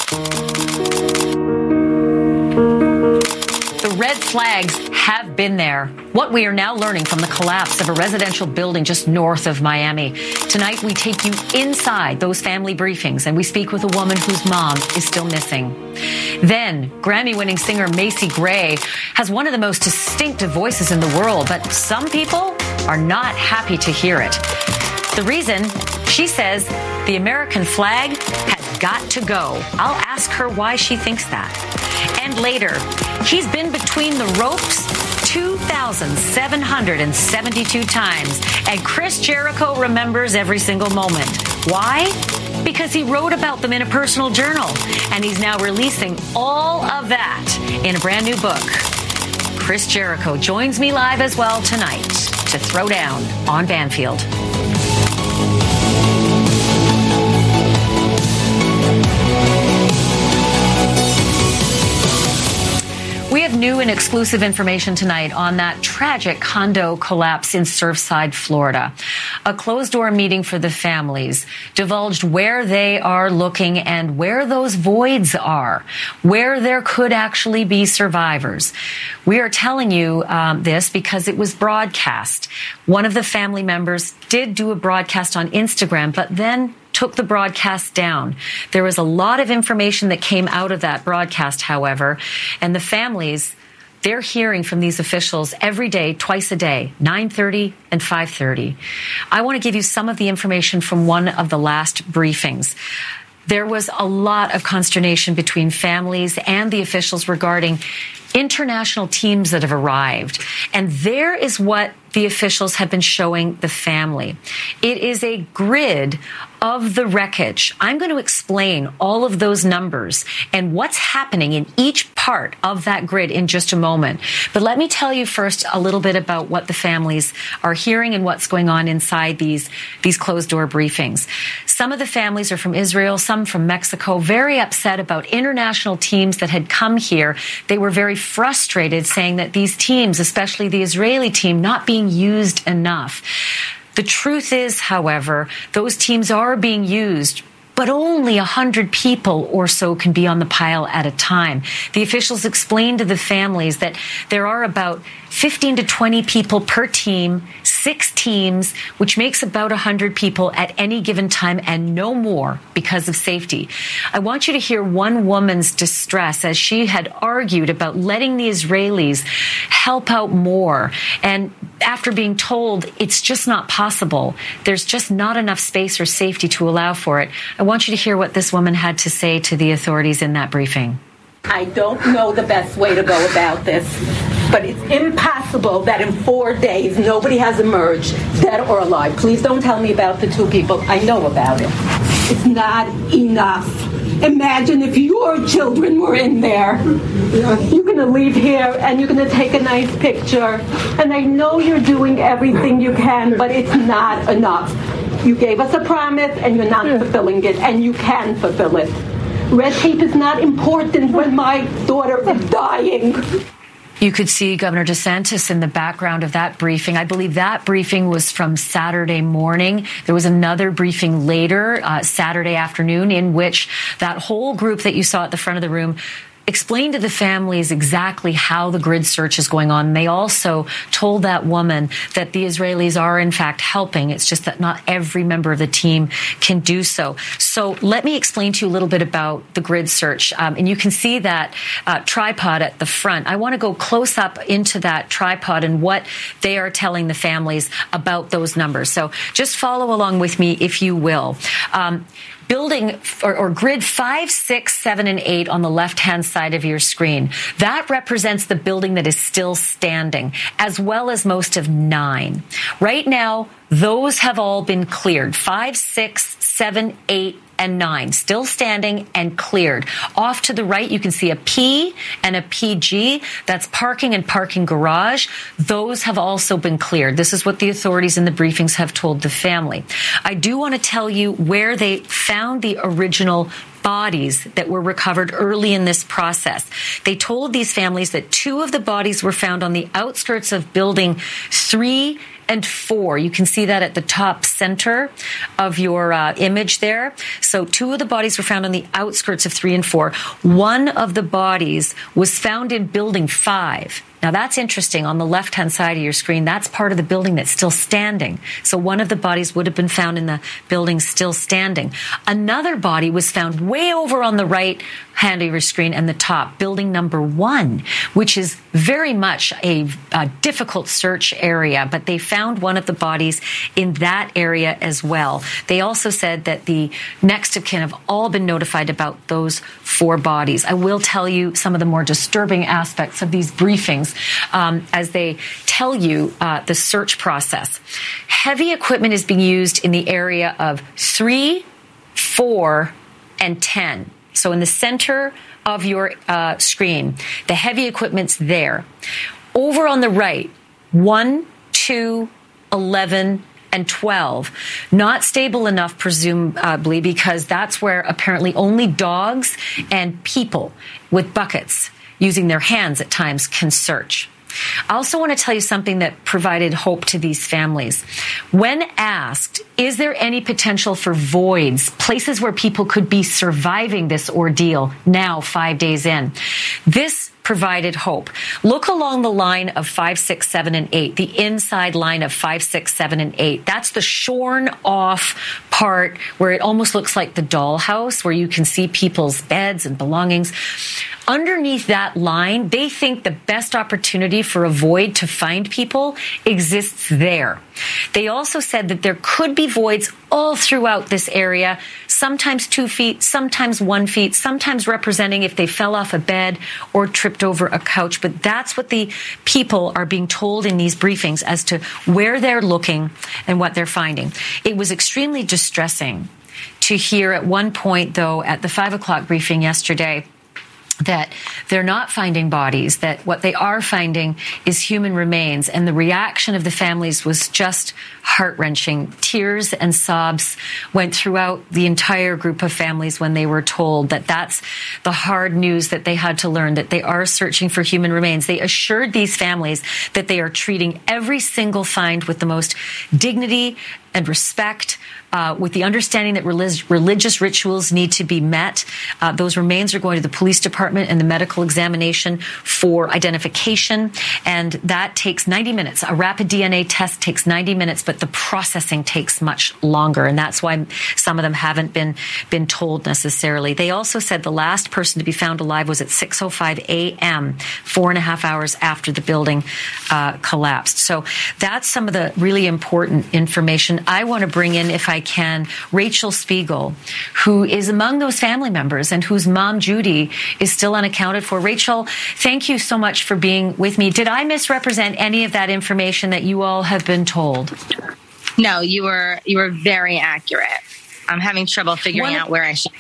The red flags have been there. What we are now learning from the collapse of a residential building just north of Miami. Tonight, we take you inside those family briefings, and we speak with a woman whose mom is still missing. Then, Grammy-winning singer Macy Gray has one of the most distinctive voices in the world, but some people are not happy to hear it. The reason, she says, the American flag has got to go. I'll ask her why she thinks that. And later, he's been between the ropes 2,772 times, and Chris Jericho remembers every single moment. Why? Because he wrote about them in a personal journal, and he's now releasing all of that in a brand new book. Chris Jericho joins me live as well tonight to throw down on Banfield. We have new and exclusive information tonight on that tragic condo collapse in Surfside, Florida. A closed-door meeting for the families divulged where they are looking and where those voids are, where there could actually be survivors. We are telling you this because it was broadcast. One of the family members did do a broadcast on Instagram, but then took the broadcast down. There was a lot of information that came out of that broadcast, however, and the families, they're hearing from these officials every day, twice a day, 9:30 and 5:30. I want to give you some of the information from one of the last briefings. There was a lot of consternation between families and the officials regarding international teams that have arrived. And there is what the officials have been showing the family. It is a grid of the wreckage. I'm going to explain all of those numbers and what's happening in each part of that grid in just a moment. But let me tell you first a little bit about what the families are hearing and what's going on inside these closed-door briefings. Some of the families are from Israel, some from Mexico, very upset about international teams that had come here. They were very frustrated, saying that these teams, especially the Israeli team, not being used enough. The truth is, however, those teams are being used, but only 100 people or so can be on the pile at a time. The officials explained to the families that there are about 15 to 20 people per team, 6 teams, which makes about 100 people at any given time and no more because of safety. I want you to hear one woman's distress as she had argued about letting the Israelis help out more. And after being told it's just not possible, there's just not enough space or safety to allow for it, I want you to hear what this woman had to say to the authorities in that briefing. I don't know the best way to go about this, but it's impossible that in 4 days nobody has emerged, dead or alive. Please don't tell me about the 2 people. I know about it. It's not enough. Imagine if your children were in there. You're going to leave here and you're going to take a nice picture. And I know you're doing everything you can, but it's not enough. You gave us a promise and you're not fulfilling it, and you can fulfill it. Red tape is not important when my daughter is dying. You could see Governor DeSantis in the background of that briefing. I believe that briefing was from Saturday morning. There was another briefing later, Saturday afternoon, in which that whole group that you saw at the front of the room explained to the families exactly how the grid search is going on. They also told that woman that the Israelis are, in fact, helping. It's just that not every member of the team can do so. So let me explain to you a little bit about the grid search. And you can see that tripod at the front. I want to go close up into that tripod and what they are telling the families about those numbers. So just follow along with me, if you will. Building or grid 5, 6, 7, and 8 on the left-hand side of your screen. That represents the building that is still standing, as well as most of 9. Right now, those have all been cleared. 5, 6, 7, 8, and 9, still standing and cleared. Off to the right, you can see a P and a PG. That's parking and parking garage. Those have also been cleared. This is what the authorities in the briefings have told the family. I do want to tell you where they found the original bodies that were recovered early in this process. They told these families that 2 of the bodies were found on the outskirts of building 3 and 4. You can see that at the top center of your image there. So 2 of the bodies were found on the outskirts of 3 and 4. One of the bodies was found in building 5. Now, that's interesting. On the left-hand side of your screen, that's part of the building that's still standing. So one of the bodies would have been found in the building still standing. Another body was found way over on the right-hand of your screen and the top, building number 1, which is very much a difficult search area, but they found one of the bodies in that area as well. They also said that the next of kin have all been notified about those 4 bodies. I will tell you some of the more disturbing aspects of these briefings as they tell you the search process. Heavy equipment is being used in the area of 3, 4, and 10. So in the center of your screen, the heavy equipment's there. Over on the right, 1, 2, 11, and 12, not stable enough, presumably, because that's where apparently only dogs and people with buckets using their hands at times can search. I also want to tell you something that provided hope to these families. When asked, is there any potential for voids, places where people could be surviving this ordeal now 5 days in, this provided hope. Look along the line of 5, 6, 7, and 8, the inside line of 5, 6, 7, and 8. That's the shorn off part where it almost looks like the dollhouse, where you can see people's beds and belongings. Underneath that line, they think the best opportunity for a void to find people exists there. They also said that there could be voids all throughout this area, sometimes 2 feet, sometimes 1 feet, sometimes representing if they fell off a bed or tripped over a couch. But that's what the people are being told in these briefings as to where they're looking and what they're finding. It was extremely distressing to hear at one point, though, at the 5 o'clock briefing yesterday, that they're not finding bodies, that what they are finding is human remains. And the reaction of the families was just heart-wrenching. Tears and sobs went throughout the entire group of families when they were told that that's the hard news that they had to learn, that they are searching for human remains. They assured these families that they are treating every single find with the most dignity and respect, with the understanding that religious rituals need to be met. Those remains are going to the police department and the medical examination for identification, and that takes 90 minutes. A rapid DNA test takes 90 minutes, but the processing takes much longer, and that's why some of them haven't been told necessarily. They also said the last person to be found alive was at 6:05 a.m., 4.5 hours after the building collapsed. So that's some of the really important information. I want to bring in, if I can, Rachel Spiegel, who is among those family members and whose mom, Judy, is still unaccounted for. Rachel, thank you so much for being with me. Did I misrepresent any of that information that you all have been told? No, you were very accurate. I'm having trouble figuring out where I should.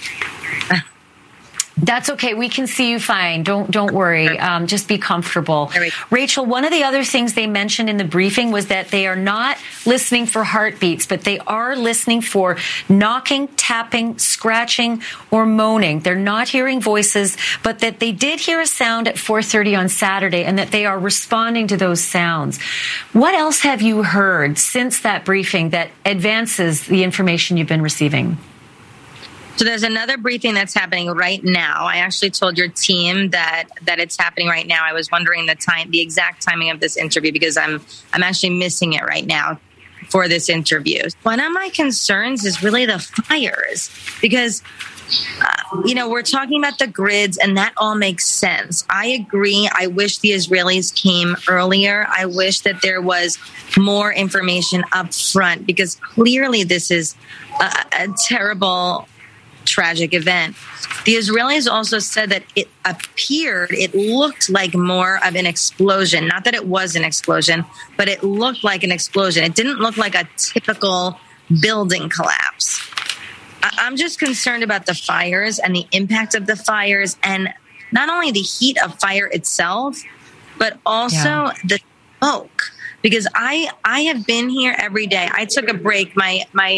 That's okay. We can see you fine. Don't worry. Just be comfortable. Rachel, one of the other things they mentioned in the briefing was that they are not listening for heartbeats, but they are listening for knocking, tapping, scratching, or moaning. They're not hearing voices, but that they did hear a sound at 4:30 on Saturday and that they are responding to those sounds. What else have you heard since that briefing that advances the information you've been receiving? So there's another briefing that's happening right now. I actually told your team that it's happening right now. I was wondering the exact timing of this interview because I'm actually missing it right now for this interview. One of my concerns is really the fires because, we're talking about the grids and that all makes sense. I agree. I wish the Israelis came earlier. I wish that there was more information up front because clearly this is a terrible tragic event. The Israelis also said that it looked like more of an explosion. Not that it was an explosion, but it looked like an explosion. It didn't look like a typical building collapse. I'm just concerned about the fires and the impact of the fires and not only the heat of fire itself, but also the smoke. Because I have been here every day. I took a break. My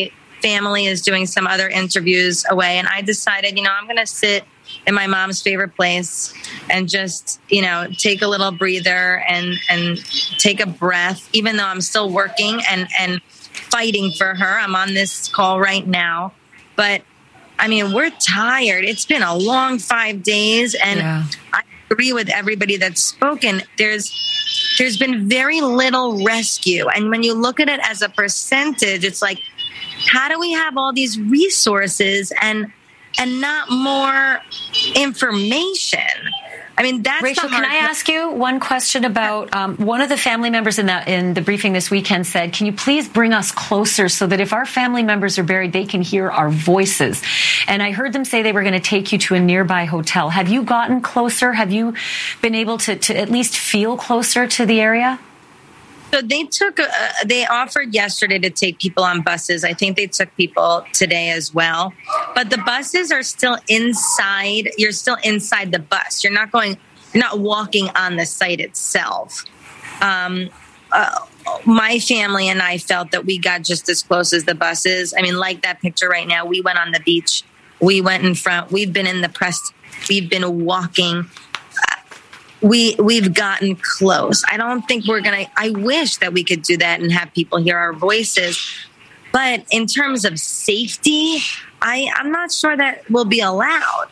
family is doing some other interviews away. And I decided, I'm going to sit in my mom's favorite place and just, take a little breather and take a breath, even though I'm still working and fighting for her. I'm on this call right now, but we're tired. It's been a long 5 days, and I agree with everybody that's spoken. There's been very little rescue. And when you look at it as a percentage, it's like, how do we have all these resources and not more information? That's Rachel, can I ask you one question about one of the family members in the briefing this weekend said, can you please bring us closer so that if our family members are buried, they can hear our voices? And I heard them say they were going to take you to a nearby hotel. Have you gotten closer? Have you been able to at least feel closer to the area? So they offered yesterday to take people on buses. I think they took people today as well. But the buses are still inside. You're still inside the bus. You're not walking on the site itself. My family and I felt that we got just as close as the buses. Like that picture right now, we went on the beach. We went in front. We've been in the press. We've been walking. We've gotten close. I don't think I wish that we could do that and have people hear our voices. But in terms of safety, I'm not sure that will be allowed.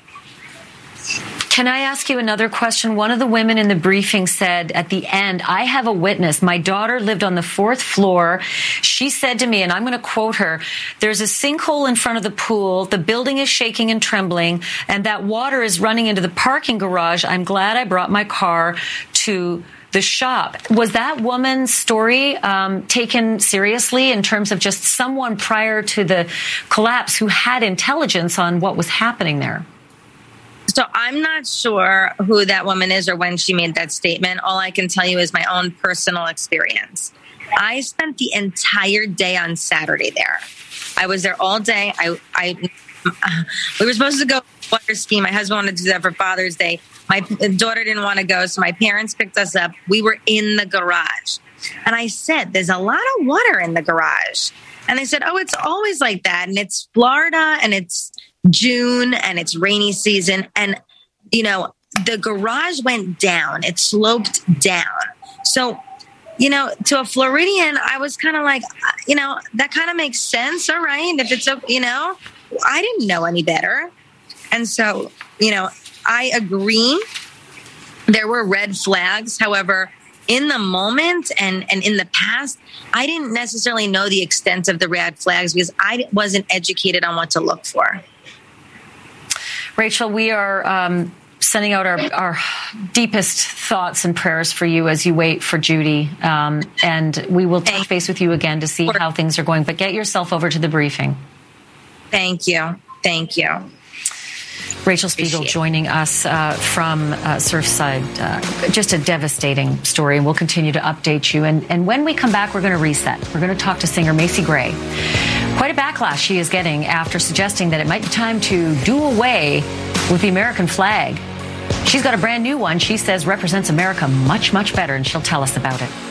Can I ask you another question? One of the women in the briefing said at the end, I have a witness. My daughter lived on the 4th floor. She said to me, and I'm going to quote her, there's a sinkhole in front of the pool. The building is shaking and trembling, and that water is running into the parking garage. I'm glad I brought my car to the shop. Was that woman's story taken seriously in terms of just someone prior to the collapse who had intelligence on what was happening there? So I'm not sure who that woman is or when she made that statement. All I can tell you is my own personal experience. I spent the entire day on Saturday there. I was there all day. We were supposed to go water skiing. My husband wanted to do that for Father's Day. My daughter didn't want to go, so my parents picked us up. We were in the garage. And I said, there's a lot of water in the garage. And they said, oh, it's always like that. And it's Florida, and it's June, and it's rainy season. And, the garage went down. It sloped down. So, to a Floridian, I was kind of like, that kind of makes sense. All right. If it's, I didn't know any better. And so, I agree. There were red flags. However, in the moment and in the past, I didn't necessarily know the extent of the red flags because I wasn't educated on what to look for. Rachel, we are sending out our deepest thoughts and prayers for you as you wait for Judy. And we will touch base with you again to see how things are going. But get yourself over to the briefing. Thank you. Thank you. Rachel Spiegel joining us from Surfside. Just a devastating story, and we'll continue to update you. And when we come back, we're going to reset. We're going to talk to singer Macy Gray. Quite a backlash she is getting after suggesting that it might be time to do away with the American flag. She's got a brand new one she says represents America much, much better, and she'll tell us about it.